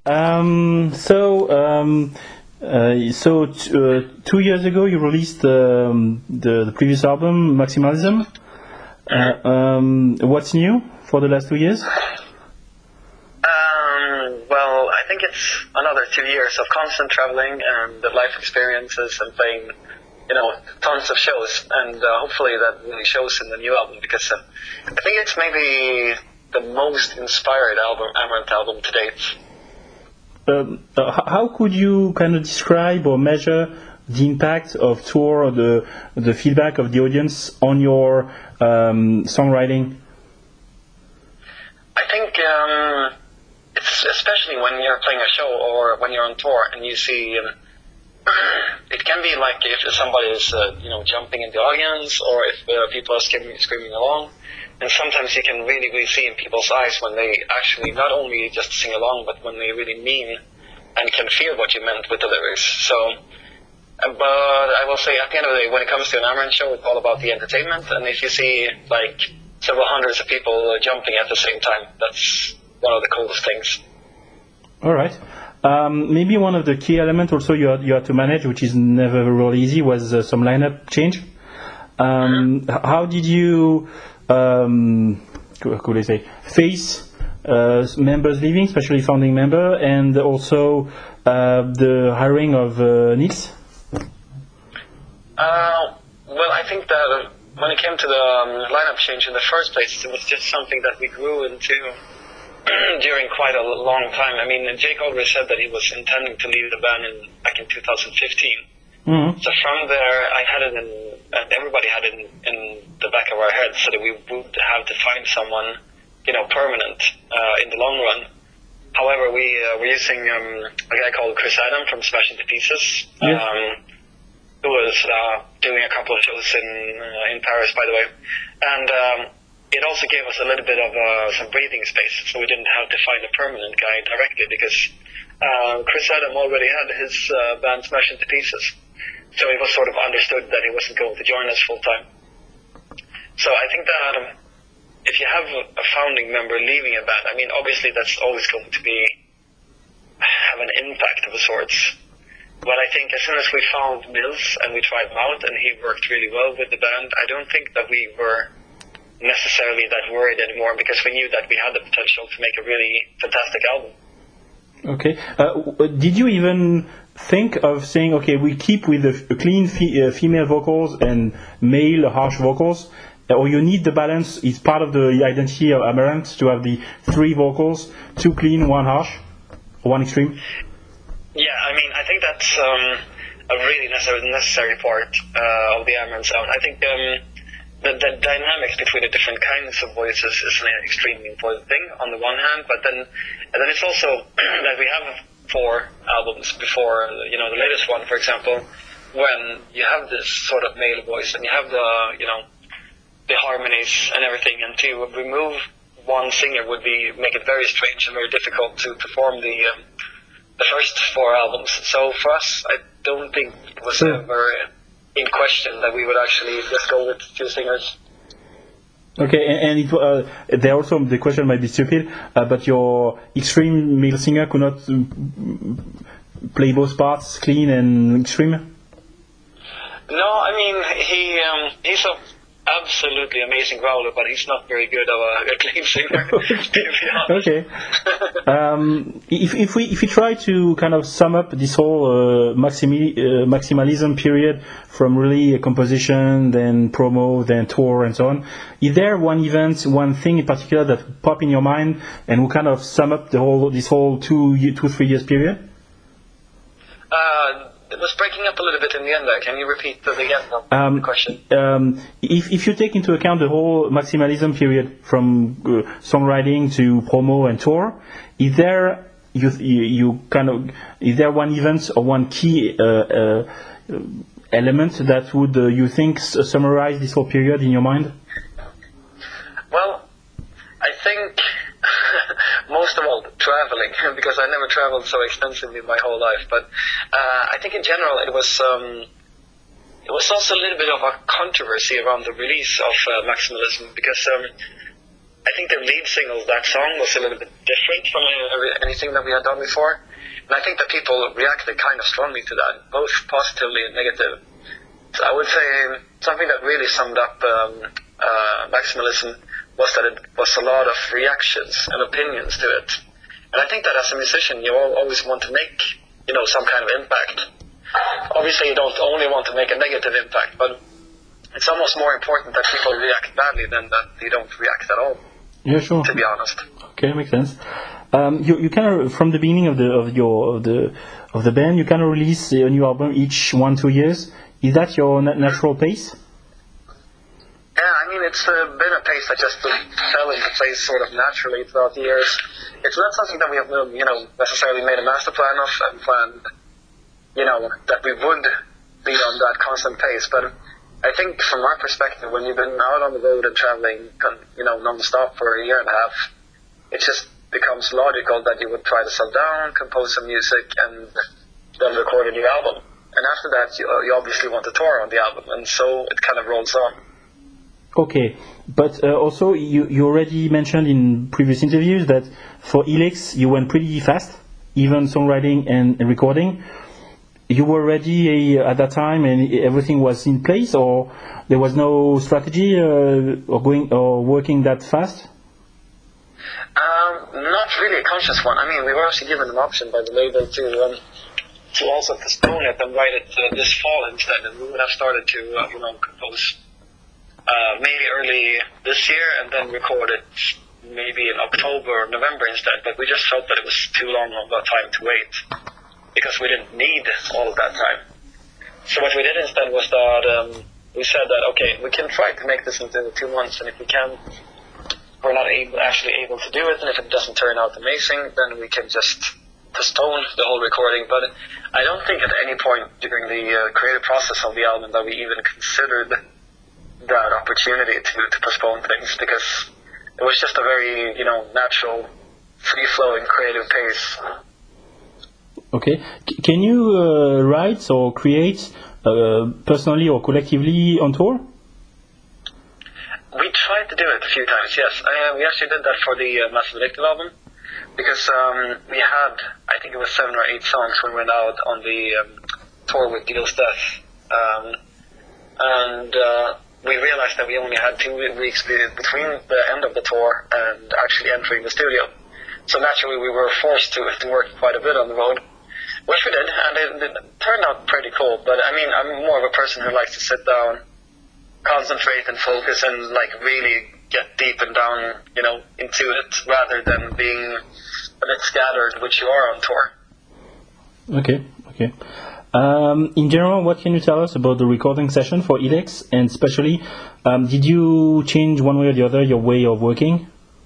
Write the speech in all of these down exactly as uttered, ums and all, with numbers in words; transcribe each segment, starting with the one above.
Um, so, um, uh, so t- uh, two years ago, you released um, the, the previous album, Maximalism. Uh, um, what's new for the last two years? Um, well, I think it's another two years of constant traveling and the life experiences and playing, you know, tons of shows. And uh, hopefully that really shows in the new album, because uh, I think it's maybe the most inspired album, Amarant album to date. Um, uh, how could you kind of describe or measure the impact of tour or the the feedback of the audience on your um, songwriting? I think um, it's especially when you're playing a show or when you're on tour and you see, um, it can be like if somebody is uh, you know jumping in the audience, or if uh, people are screaming, screaming along. And sometimes you can really, really see in people's eyes when they actually not only just sing along, but when they really mean and can feel what you meant with the lyrics. So, uh, but I will say at the end of the day, when it comes to an Amarant show, it's all about the entertainment. And if you see like several hundreds of people jumping at the same time, that's one of the coolest things. All right. Um, maybe one of the key elements also you had, you had to manage, which is never really easy, was uh, some lineup change. Um, mm-hmm. How did you... Um, could I say face uh, members leaving, especially founding member, and also uh, the hiring of uh, Niels? Uh, well, I think that uh, when it came to the um, lineup change in the first place, it was just something that we grew into during quite a long time. I mean, Jake already said that he was intending to leave the band in back in two thousand fifteen. Mm-hmm. So from there, I had it in, and everybody had it in, in the back of our heads, so that we would have to find someone, you know, permanent uh, in the long run. However, we uh, were using um, a guy called Chris Adam from Smash Into Pieces, yes. um, who was uh, doing a couple of shows in uh, in Paris, by the way, and um, it also gave us a little bit of uh, some breathing space, so we didn't have to find a permanent guy directly, because uh, Chris Adam already had his uh, band Smash Into Pieces. So it was sort of understood that he wasn't going to join us full time. So I think that um, if you have a founding member leaving a band, I mean, obviously that's always going to be have an impact of a sorts. But I think as soon as we found Mills and we tried him out and he worked really well with the band, I don't think that we were necessarily that worried anymore, because we knew that we had the potential to make a really fantastic album. Okay. Uh, did you even think of saying, okay, we keep with the clean fe- uh, female vocals and male harsh vocals, or you need the balance? It's part of the identity of Amarant to have the three vocals, two clean, one harsh, one extreme? Yeah, I mean, I think that's um, a really necessary, necessary part uh, of the Amarant sound. I think um, the, the dynamics between the different kinds of voices is an extremely important thing on the one hand, but then and then it's also that we have four albums before, you know, the latest one, for example, when you have this sort of male voice and you have the, you know, the harmonies and everything, and to remove one singer would be make it very strange and very difficult to perform the um, the first four albums. So for us, I don't think it was sure. ever in question that we would actually just go with two singers. Okay, and, and it, uh, there also the question might be stupid, uh, but your extreme male singer could not uh, play both parts, clean and extreme? No, I mean he um, he's a absolutely amazing growler, but he's not very good of a, a clean singer. To be honest. Okay. um, if if we if we try to kind of sum up this whole uh, maximi, uh, maximalism period from really a composition, then promo, then tour, and so on, is there one event, one thing in particular that would pop in your mind and will kind of sum up the whole this whole two two three years period? Uh, It was breaking up a little bit in the end there. Can you repeat the, the, um, the question? Um, if, if you take into account the whole maximalism period from uh, songwriting to promo and tour, is there you, you, you kind of is there one event or one key uh, uh, element that would uh, you think summarize this whole period in your mind? Well, I think most of all traveling, because I never traveled so extensively my whole life. But uh, I think in general it was um, it was also a little bit of a controversy around the release of uh, Maximalism, because um, I I think the lead single, that song, was a little bit different from uh, anything that we had done before. And I think that people reacted kind of strongly to that, both positively and negative. So I would say something that really summed up um, uh, Maximalism was that it was a lot of reactions and opinions to it. And I think that as a musician, you always want to make, you know, some kind of impact. Obviously, you don't only want to make a negative impact, but it's almost more important that people react badly than that they don't react at all. Yeah, sure. To be honest. Okay, makes sense. Um, you you kind of from the beginning of the of your of the of the band, you kind of release a new album each one two years. Is that your na- natural pace? Yeah, I mean it's uh, been a pace that just uh, fell into place sort of naturally throughout the years. It's not something that we have you know necessarily made a master plan of and planned, you know, that we would be on that constant pace, but I think from our perspective, when you've been out on the road and traveling, you know, non-stop for a year and a half, it just becomes logical that you would try to settle down, compose some music, and then record a new album. And after that, you, you obviously want to tour on the album, and so it kind of rolls on. Okay, but uh, also you, you already mentioned in previous interviews that for Helix you went pretty fast, even songwriting and recording. You were ready uh, at that time, and everything was in place, or there was no strategy uh, or going or working that fast? Um, not really a conscious one. I mean, we were actually given an option by the label to um, to also postpone it and write it uh, this fall instead, and we would have started to uh, you know compose uh, maybe early this year and then record it maybe in October or November instead. But we just felt that it was too long of a time to wait, because we didn't need all of that time. So what we did instead was that um, we said that, okay, we can try to make this into two months, and if we can, we're not able, actually able to do it, and if it doesn't turn out amazing, then we can just postpone the whole recording. But I don't think at any point during the uh, creative process of the album that we even considered that opportunity to, to postpone things, because it was just a very, you know, natural, free-flowing creative pace. Okay. C- can you uh, write or create uh, personally or collectively on tour? We tried to do it a few times, yes. Uh, we actually did that for the uh, Massive Addictive album, because um, we had, I think it was seven or eight songs when we went out on the um, tour with Deal's Death. Um, and uh, we realized that we only had two weeks between the end of the tour and actually entering the studio. So naturally we were forced to, to work quite a bit on the road. Which we did, and it, it turned out pretty cool. But I mean, I'm more of a person who likes to sit down, concentrate and focus, and like really get deep and down, you know, into it, rather than being a bit scattered, which you are on tour. Okay, okay. Um, in general, what can you tell us about the recording session for Helix, and especially, um, did you change one way or the other your way of working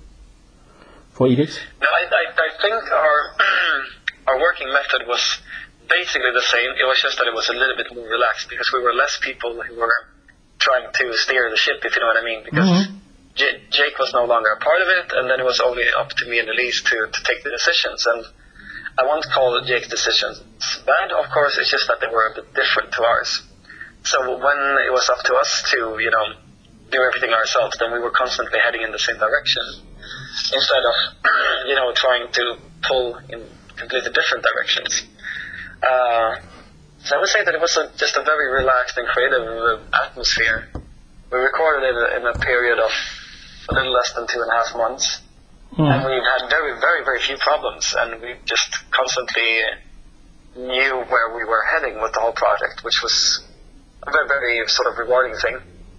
for Helix? No, I, I, I think our our working method was basically the same. It was just that it was a little bit more relaxed, because we were less people who were trying to steer the ship, if you know what I mean. Because mm-hmm. J- Jake was no longer a part of it, and then it was only up to me and Elise to, to take the decisions. And I won't call Jake's decisions bad, of course. It's just that they were a bit different to ours. So when it was up to us to, you know, do everything ourselves, then we were constantly heading in the same direction, instead of, you know, trying to pull in completely different directions. Uh, so I would say that it was a, just a very relaxed and creative uh, atmosphere. We recorded it in a, in a period of a little less than two and a half months. Mm. And we had very, very, very few problems, and we just constantly knew where we were heading with the whole project, which was a very, very sort of rewarding thing.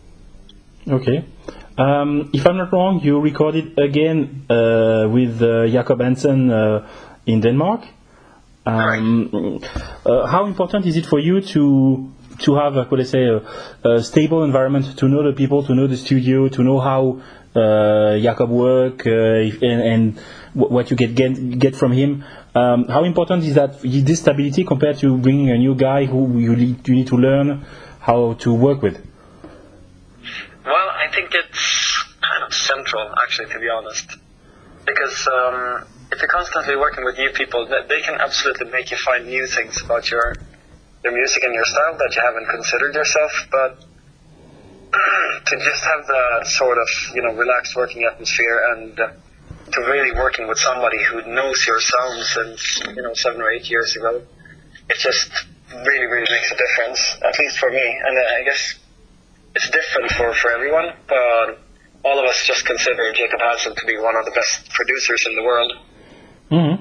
Okay. Um, if I'm not wrong, you recorded again uh, with uh, Jacob Hansen uh, in Denmark. Um, right. uh, how important is it for you to to have, uh, could I say, a, a stable environment, to know the people, to know the studio, to know how uh, Jacob work, uh, and, and what you get get, get from him? Um, how important is that, this stability, compared to bringing a new guy who you need, you need to learn how to work with? Well, I think it's kind of central, actually, to be honest. Because um, if you're constantly working with new people, they can absolutely make you find new things about your your music and your style that you haven't considered yourself. But to just have that sort of, you know, relaxed working atmosphere and uh, to really working with somebody who knows your sound since, you know, seven or eight years ago, it just really, really makes a difference, at least for me. And uh, I guess it's different for, for everyone, but all of us just consider Jacob Hansen to be one of the best producers in the world. Mm-hmm.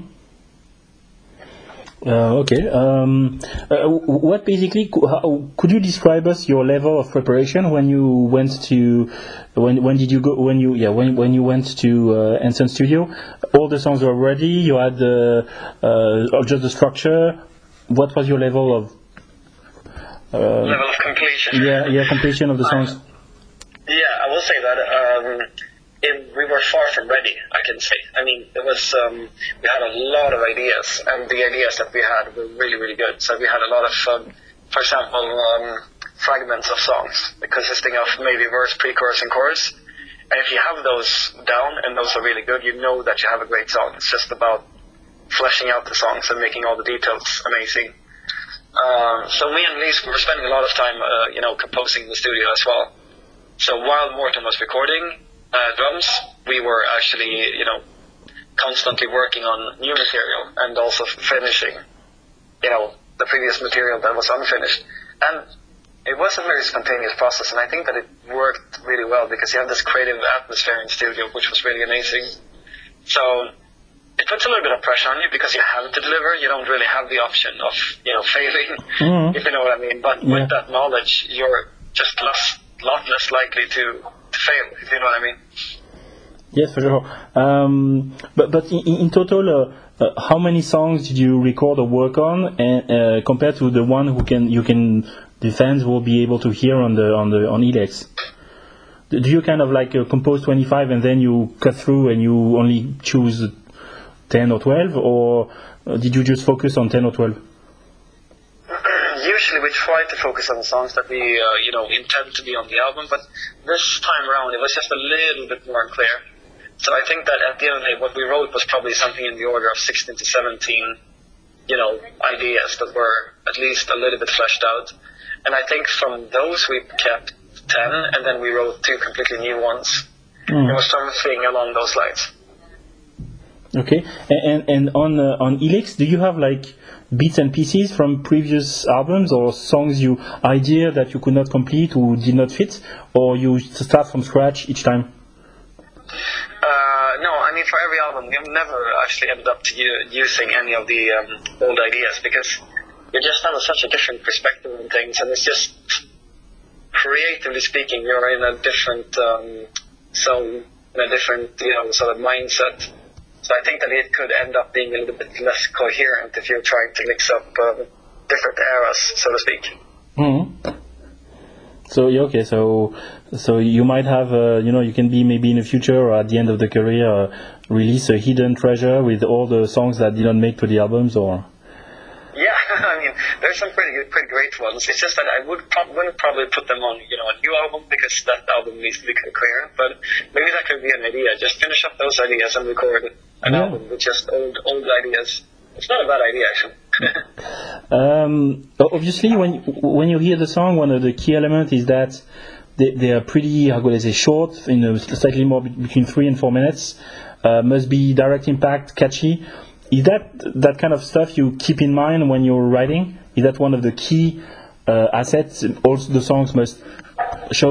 Uh, okay. Um, uh, what basically how, could you describe us your level of preparation when you went to when when did you go when you yeah when when you went to uh, Hansen Studio? All the songs were ready. You had the uh, just the structure. What was your level of uh, level of completion? Yeah, yeah, completion of the songs. Uh, yeah, I will say that. Um, It, we were far from ready, I can say. I mean, it was um, we had a lot of ideas, and the ideas that we had were really, really good. So we had a lot of, um, for example, um, fragments of songs consisting of maybe verse, pre-chorus, and chorus. And if you have those down, and those are really good, you know that you have a great song. It's just about fleshing out the songs and making all the details amazing. Uh, so me and Lise, we were spending a lot of time, uh, you know, composing in the studio as well. So while Morten was recording Uh, drums, we were actually, you know, constantly working on new material and also finishing, you know, the previous material that was unfinished. And it was a very spontaneous process, and I think that it worked really well because you have this creative atmosphere in studio, which was really amazing. So it puts a little bit of pressure on you because you have to deliver. You don't really have the option of, you know, failing, mm-hmm. if you know what I mean. But yeah. with that knowledge, you're just less, lot less likely to fail, if you know what I mean. Yes, for sure. Um, but but in, in total, uh, uh, how many songs did you record or work on, and, uh, compared to the one who can you can the fans will be able to hear on the on the on Elex? Do you kind of like uh, compose twenty-five and then you cut through and you only choose ten or twelve, or did you just focus on ten or twelve? Usually we try to focus on the songs that we, uh, you know, intend to be on the album, but this time around it was just a little bit more unclear. So I think that at the end of the day, what we wrote was probably something in the order of sixteen to seventeen, you know, ideas that were at least a little bit fleshed out. And I think from those we kept ten, and then we wrote two completely new ones. Mm. It was something along those lines. Okay, and and, and on uh, on Elex, do you have like bits and pieces from previous albums or songs you idea that you could not complete or did not fit, or you start from scratch each time? Uh, no, I mean for every album we've never actually ended up to u- using any of the um, old ideas because you just have a, such a different perspective on things, and it's just creatively speaking you're in a different um, zone, in a different, you know, sort of mindset. So I think that it could end up being a little bit less coherent if you're trying to mix up uh, different eras, so to speak. Mm-hmm. So yeah, okay, so so you might have, uh, you know, you can be maybe in the future or at the end of the career uh, release a hidden treasure with all the songs that didn't make to the albums, or. Yeah, I mean, there's some pretty good, pretty great ones. It's just that I would pro- wouldn't probably put them on, you know, a new album because that album needs to be coherent. But maybe that could be an idea. Just finish up those ideas and record an yeah. album with just old, old ideas. It's not a bad idea, actually. um, obviously, when when you hear the song, one of the key elements is that they, they are pretty, how could I say, short, you know, slightly more between three and four minutes. Uh, must be direct impact, catchy. Is that that kind of stuff you keep in mind when you're writing? Is that one of the key uh, assets also the songs must show?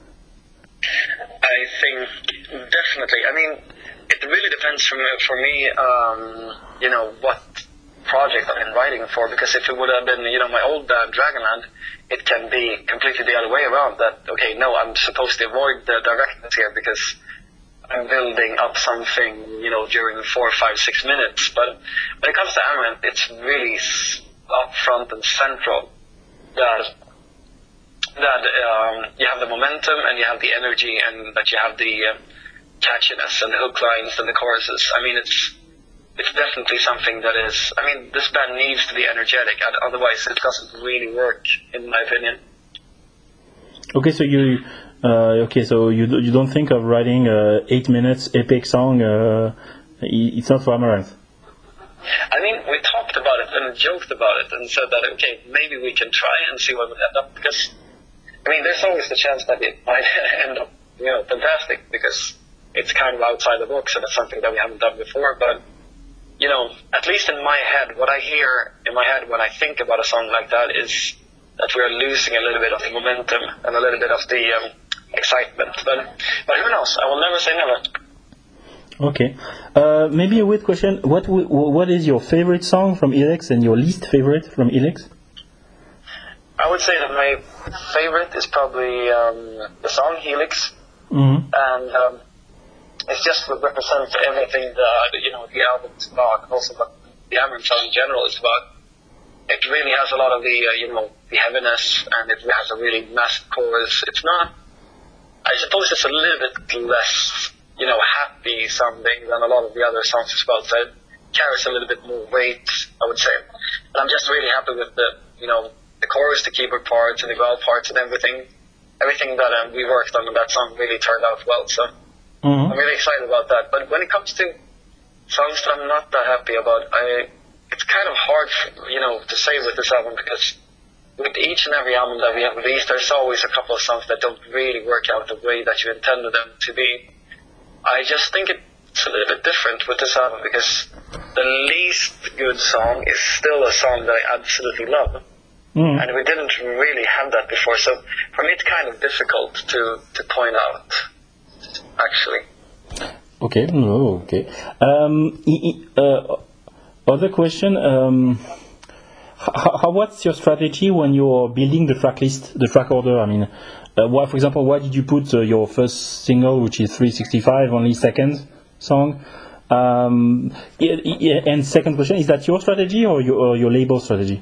I think definitely. I mean, it really depends for me, for me um, you know, what project I've been writing for, because if it would have been, you know, my old band Dragonland, it can be completely the other way around, that, okay, no, I'm supposed to avoid the directness here because I'm building up something, you know, during four, five, six minutes. But when it comes to Amarant, it's really up front and central that that um, you have the momentum and you have the energy and that you have the uh, catchiness and the hook lines and the choruses. I mean, it's it's definitely something that is, I mean, this band needs to be energetic, otherwise it doesn't really work, in my opinion. Okay, so you... Uh, okay, so you you don't think of writing a eight minutes epic song? Uh, it's not for Amarant. I mean, we talked about it and joked about it and said that okay, maybe we can try and see what would end up, because I mean, there's always the chance that it might end up, you know, fantastic because it's kind of outside the box and it's something that we haven't done before. But, you know, at least in my head, what I hear in my head when I think about a song like that is that we're losing a little bit of the momentum and a little bit of the um, excitement. But, but who knows? I will never say never. Okay. Uh, maybe a weird question. What w- what is your favorite song from Helix and your least favorite from Helix? I would say that my favorite is probably um, the song Helix. Mm-hmm. And um, it's just what represents everything that, you know, the album is about, and also what the Amaranth song in general is about. It really has a lot of the, uh, you know, the heaviness, and it has a really massive chorus. It's not, I suppose it's a little bit less, you know, happy sounding than a lot of the other songs as well. So it carries a little bit more weight, I would say. And I'm just really happy with the, you know, the chorus, the keyboard parts, and the growl parts, and everything. Everything that um, we worked on in that song really turned out well. So mm-hmm. I'm really excited about that. But when it comes to songs that I'm not that happy about, I it's kind of hard, for, you know, to say with this album because with each and every album that we have released, there's always a couple of songs that don't really work out the way that you intended them to be. I just think it's a little bit different with this album because the least good song is still a song that I absolutely love. Mm. And we didn't really have that before, so for me it's kind of difficult to, to point out, actually. Okay, no, okay. Um, uh, other question, um, how, what's your strategy when you're building the track list, the track order? I mean, uh, why, for example, why did you put uh, your first single, which is three sixty-five, only second song? Um, and second question, is that your strategy or your, or your label strategy?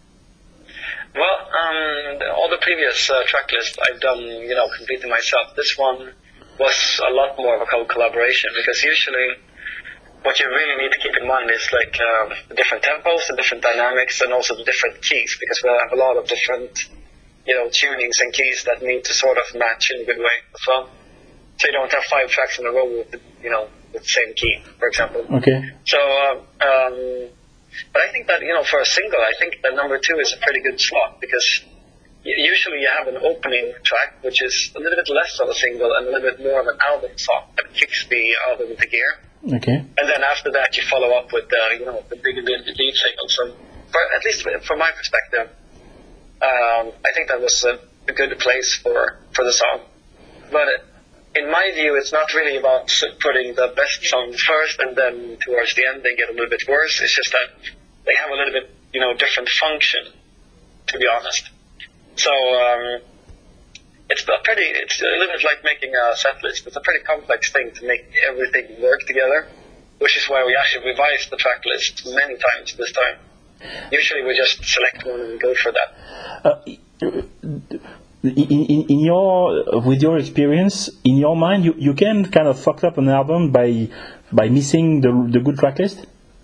Well, um, all the previous uh, track lists I've done, you know, completely myself. This one was a lot more of a collaboration because usually what you really need to keep in mind is like uh, the different tempos, the different dynamics, and also the different keys because we have a lot of different, you know, tunings and keys that need to sort of match in a good way as well. So you don't have five tracks in a row with, you know, with the same key, for example. Okay. So, uh, um... But I think that, you know, for a single, I think that number two is a pretty good slot because usually you have an opening track, which is a little bit less of a single and a little bit more of an album song that kicks the album into gear. Okay. And then after that, you follow up with, uh, you know, the bigger lead single. So, for, at least from my perspective, um, I think that was a, a good place for, for the song. But in my view, it's not really about putting the best songs first and then towards the end they get a little bit worse. It's just that they have a little bit, you know, different function, to be honest. So um, it's a pretty, it's a little bit like making a set list. It's a pretty complex thing to make everything work together, which is why we actually revised the track list many times this time. Usually we just select one and go for that. Uh, In, in, in your, with your experience, in your mind, you, you can kind of fuck up an album by by missing the the good track list?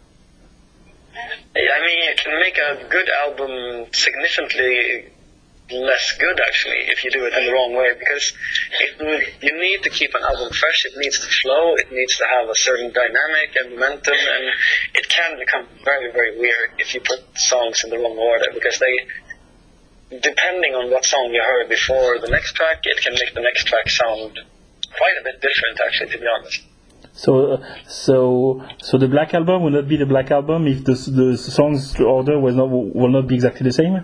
I mean, you can make a good album significantly less good, actually, if you do it in the wrong way, because it, you need to keep an album fresh, it needs to flow, it needs to have a certain dynamic and momentum, and it can become very, very weird if you put songs in the wrong order, because they... depending on what song you heard before the next track, it can make the next track sound quite a bit different, actually, to be honest. So, uh, so, so the Black Album will not be the Black Album if the the songs order will not will not be exactly the same.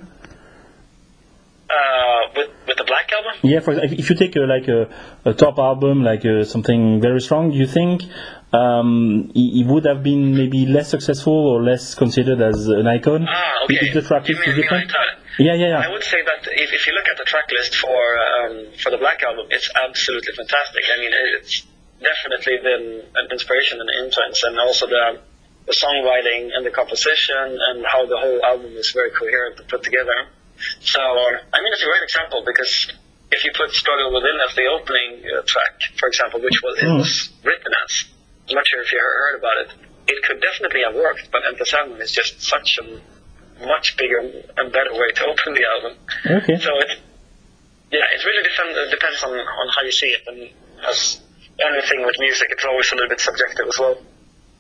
Uh, with with the Black Album? Yeah, for example, if you take a, like a, a top album, like uh, something very strong, do you think um, it, it would have been maybe less successful or less considered as an icon? Ah, okay. If the track list is different? Yeah, yeah, yeah. I would say that if, if you look at the track list for um, for the Black Album, it's absolutely fantastic. I mean, it's definitely been an inspiration and influence, and also the the songwriting and the composition and how the whole album is very coherent and put together. So, I mean, it's a great example because if you put Struggle Within as the opening uh, track, for example, which was, it was written as, I'm not sure if you heard about it, it could definitely have worked, but Enter Sandman is just such a much bigger and better way to open the album. Okay. So it, yeah, it really depend, depends on, on how you see it, and as anything with music, it's always a little bit subjective as well.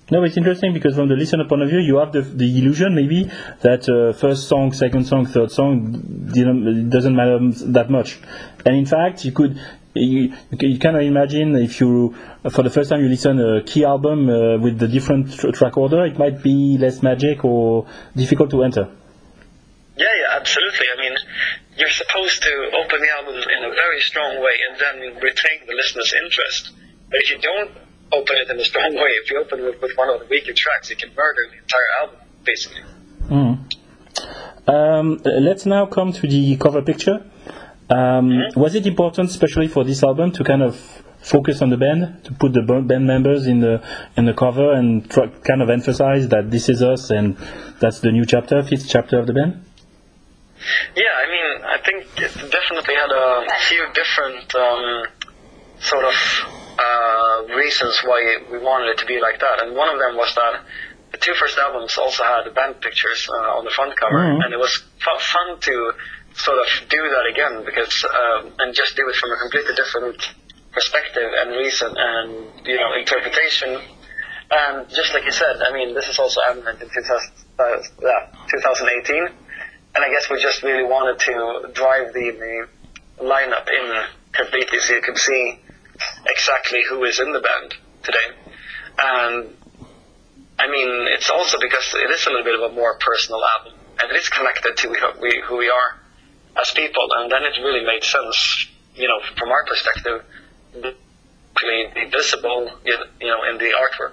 No, it's interesting because from the listener point of view, you have the, the illusion maybe that uh, first song, second song, third song didn't, it doesn't matter that much. And in fact, you could you, you kind of imagine if you for the first time you listen a Key album uh, with the different tr- track order, it might be less magic or difficult to enter. Yeah, yeah, absolutely. I mean, you're supposed to open the album in a very strong way and then retain the listener's interest. But if you don't open it in a strong way, if you open it with one of the weaker tracks, you can murder the entire album, basically. Mm. Um, let's now come to the cover picture. Um, mm-hmm. Was it important, especially for this album, to kind of focus on the band, to put the band members in the in the cover and try, kind of emphasize that this is us and that's the new chapter, fifth chapter of the band? Yeah, I mean, I think it definitely had a few different um, sort of uh, reasons why we wanted it to be like that. And one of them was that the two first albums also had band pictures uh, on the front cover, mm-hmm. and it was f- fun to sort of do that again, because um, and just do it from a completely different perspective and reason and, you know, interpretation. And just like you said, I mean, this is also evident in two thousand, uh, yeah, twenty eighteen. And I guess we just really wanted to drive the, the lineup in completely so you could see exactly who is in the band today. And I mean, it's also because it is a little bit of a more personal album, and it is connected to we, who we are as people. And then it really made sense, you know, from our perspective, to be visible, you know, in the artwork.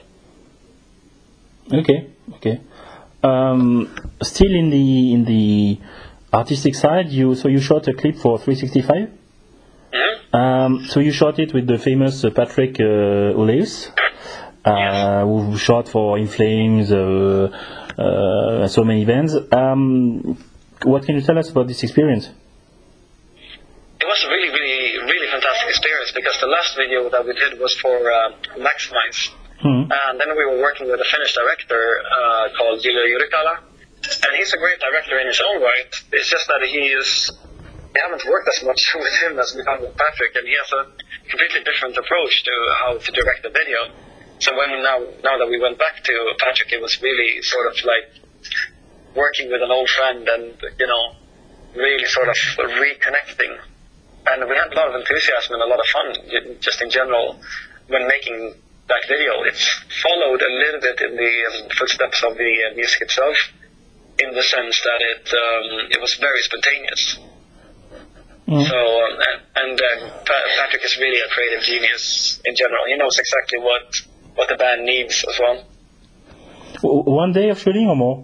Okay, okay. Um, still in the in the artistic side, you so you shot a clip for three sixty-five. Mm-hmm. Um, so you shot it with the famous uh, Patrick uh, Oleus, uh, yes. who shot for In Flames, uh, uh, so many bands. Um, what can you tell us about this experience? It was a really, really, really fantastic experience, because the last video that we did was for uh, Maximize. Hmm. And then we were working with a Finnish director uh, called Ville Jyrkala, and he's a great director in his own right. It's just that he is, we haven't worked as much with him as we have with Patrick, and he has a completely different approach to how to direct a video. So when we now, now that we went back to Patrick, it was really sort of like working with an old friend and, you know, really sort of reconnecting. And we had a lot of enthusiasm and a lot of fun, just in general, when making that video. It's followed a little bit in the um, footsteps of the uh, music itself, in the sense that it um, it was very spontaneous. Mm. So, um, and uh, pa- Patrick is really a creative genius in general. He knows exactly what, what the band needs as well. One day of shooting or more?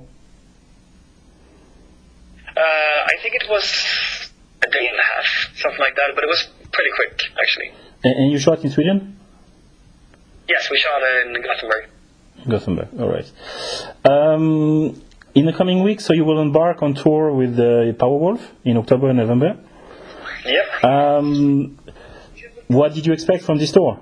Uh, I think it was a day and a half, something like that, but it was pretty quick, actually. And, and you shot in Sweden? Yes, we shot in Gothenburg. Gothenburg, all right. Um, in the coming weeks, so you will embark on tour with uh, Powerwolf in October and November. Yep. Um, what did you expect from this tour?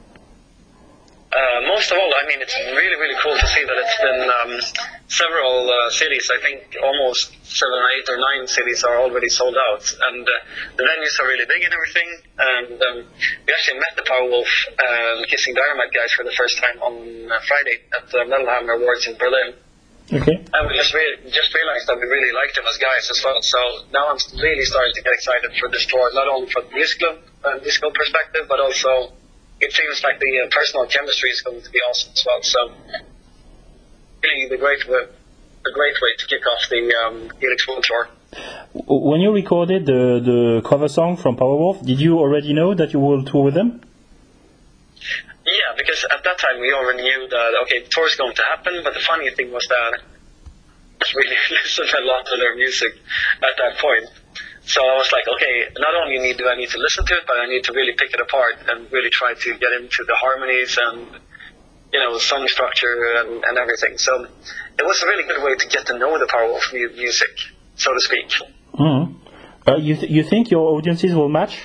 Uh, most of all, I mean, it's really, really cool to see that it's been um, several uh, cities. I think almost seven, eight, or nine cities are already sold out, and uh, the venues are really big and everything. And um, we actually met the Powerwolf and Kissing Dynamite guys for the first time on uh, Friday at the Metal Hammer Awards in Berlin. Okay. And we just re- just realized that we really liked them as guys as well. So now I'm really starting to get excited for this tour, not only from the musical uh, musical perspective, but also it seems like the uh, personal chemistry is going to be awesome as well. So, really, the great way, a great way to kick off the um, Helix World Tour. When you recorded the the cover song from Powerwolf, did you already know that you will tour with them? Yeah, because at that time we already knew that okay, the tour is going to happen. But the funny thing was that I really listened a lot to their music at that point. So I was like, okay, not only need do I need to listen to it, but I need to really pick it apart and really try to get into the harmonies and, you know, song structure and, and everything. So it was a really good way to get to know the Powerwolf music, so to speak. Mm-hmm. Uh, you th- you think your audiences will match?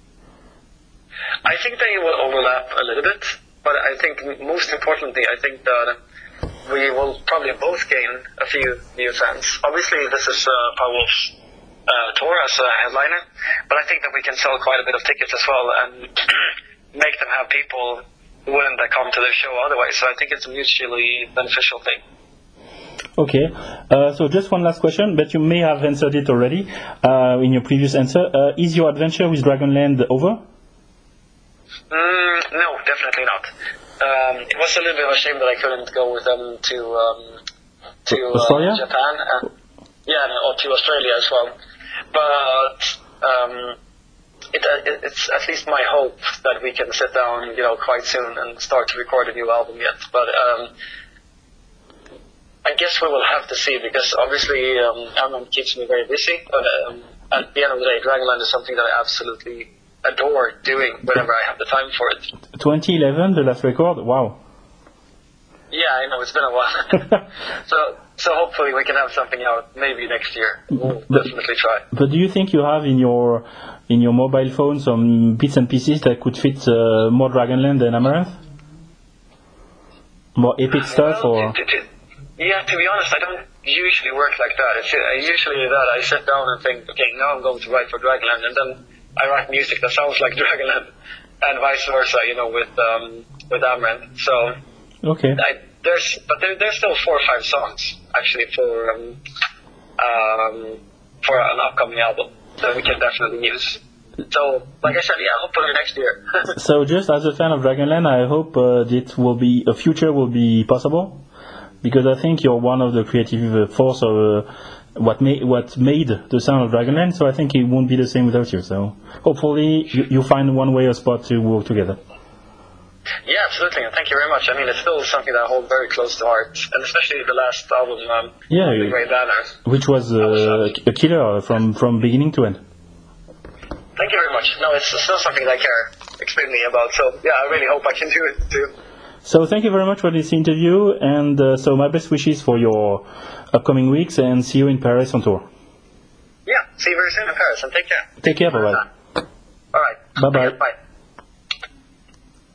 I think they will overlap a little bit, but I think most importantly, I think that we will probably both gain a few new fans. Obviously, this is uh, Powerwolf's Uh, tour as a headliner, but I think that we can sell quite a bit of tickets as well and make them have people wouldn't have come to the show otherwise. So I think it's a mutually beneficial thing. Okay, uh, so just one last question, but you may have answered it already uh, in your previous answer. Uh, is your adventure with Dragonland over? Mm, no, definitely not. Um, it was a little bit of a shame that I couldn't go with them to um, to uh, Japan, and, yeah, or to Australia as well. But um, it, it, it's at least my hope that we can sit down, you know, quite soon and start to record a new album yet. But um, I guess we will have to see, because obviously um, Amram keeps me very busy. But um, at the end of the day, Dragonland is something that I absolutely adore doing whenever I have the time for it. twenty eleven, the last record. Wow. Yeah, I know, it's been a while. so so hopefully we can have something out maybe next year. We'll but, definitely try. But do you think you have in your in your mobile phone some bits and pieces that could fit uh, more Dragonland than Amaranth? More epic stuff, well, or? To, to, yeah, to be honest, I don't usually work like that. It's uh, usually that I sit down and think, okay, now I'm going to write for Dragonland, and then I write music that sounds like Dragonland, and vice versa, you know, with um, with Amaranth. So okay, I, there's but there, there's still four or five songs actually for um, um, for an upcoming album that we can definitely use. So, like I said, yeah, hopefully next year. So, just as a fan of Dragonland, I hope uh, that will be a future will be possible, because I think you're one of the creative uh, force of. Uh, What made what made the sound of Dragonland, so I think it won't be the same without you. So hopefully you, you find one way or spot to work together. Yeah, absolutely, and thank you very much. I mean, it's still something that I hold very close to heart, and especially the last album, um, yeah, The Great Banners, which was uh, a killer from from beginning to end. Thank you very much. No, it's still something that I care extremely about. So yeah, I really hope I can do it too. So thank you very much for this interview, and uh, so my best wishes for your upcoming weeks, and see you in Paris on tour. Yeah, see you very soon in Paris, and take care. Take care, bye-bye. All right. Bye-bye. Bye.